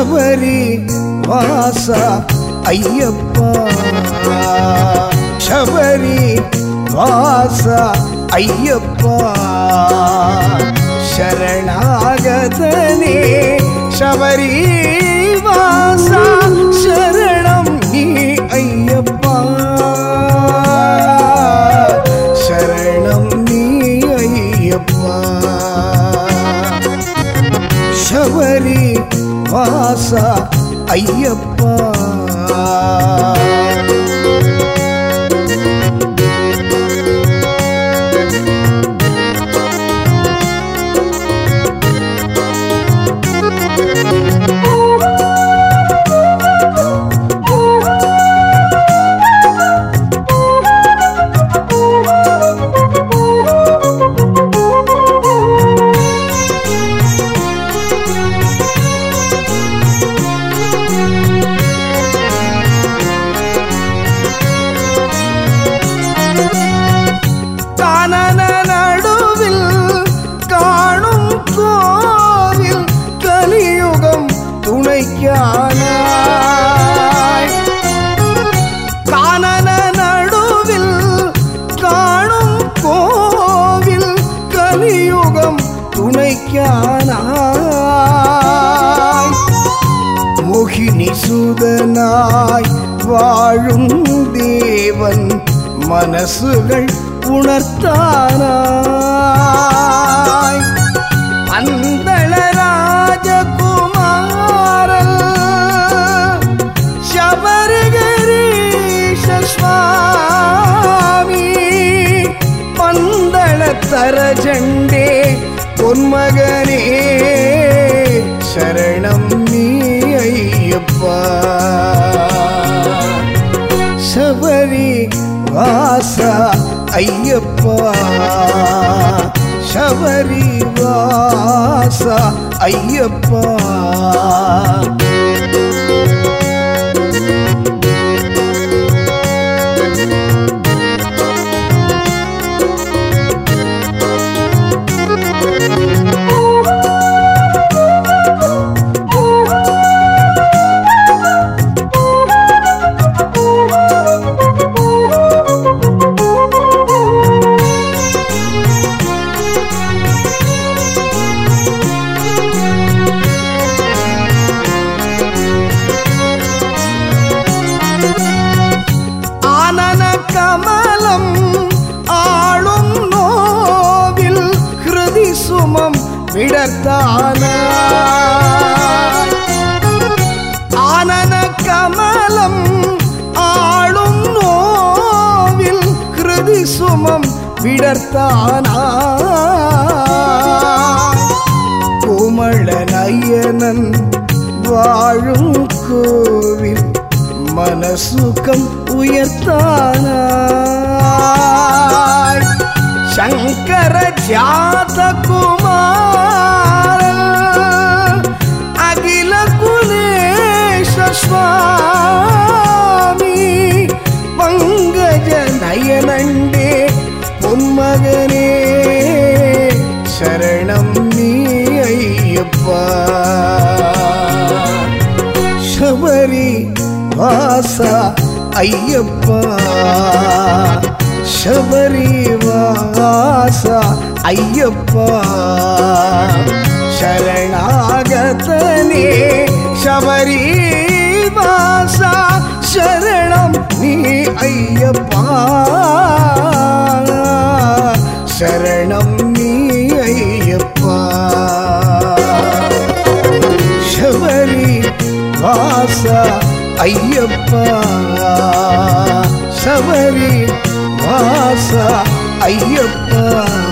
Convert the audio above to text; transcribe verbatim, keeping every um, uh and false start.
ಶಬರಿ ವಾಸ ಅಯ್ಯಪ್ಪ ಶಬರಿ ವಾಸ ಅಯ್ಯಪ್ಪ ಶರಣಾಗತನೇ ಶಬರಿ ವಾಸ ಶರಣಂ ನೀ ಅಯ್ಯಪ್ಪ ಶರಣಂ ನೀ ಅಯ್ಯಪ್ಪ ಶಬರಿ ವಾಸ ಅಯ್ಯಪ್ಪ கானன நடுவில் காணும் கோவில் கலியுகம் துணைக்கானாய் மோகினி சுதனாய் வாழும் தேவன் மனசுகள் உணர்த்தானாய் அந்தள ராஜகுமாரன் ಶಬರಿಗಿರೀಶ ಸ್ವಾಮಿ ಪಂದಳ ತರಜಂಡೆ பொன்மகனே ಶರಣಂ ನೀ ಅಯ್ಯಪ್ಪ ಶಬರಿ ವಾಸ ಅಯ್ಯಪ್ಪ ಶಬರಿ ವಾಸ ಅಯ್ಯಪ್ಪ கமலம் ஆளும் நோவில் ஹிருதி சுமம் விடத்தான ஆனன கமலம் ஆளும் நோவில் ஹிருதி சுமம் விடத்தான கோமள நயனன் வாழும் கோவில் மனசுகம் உயர்த்தானாய் சங்கர ஜாத குமார அகில குலேஷ சுவாமி பங்கஜ நயனண்டே பொன்மகனே ಶರಣಂ ನೀ ಅಯ್ಯಪ್ಪ ಶಬರಿ ವಾಸ ಅಯ್ಯಪ್ಪ ಶಬರಿ ವಾಸ ಅಯ್ಯಪ್ಪ ಶರಣಾಗತನೇ ಶಬರಿ ವಾಸ ಶರಣಂ ನೀ ಅಯ್ಯಪ್ಪ ಶರಣಂ ನೀ ಅಯ್ಯಪ್ಪ ಶಬರಿ ವಾಸ ಅಯ್ಯಪ್ಪ ಶಬರಿ ವಾಸ ಅಯ್ಯಪ್ಪ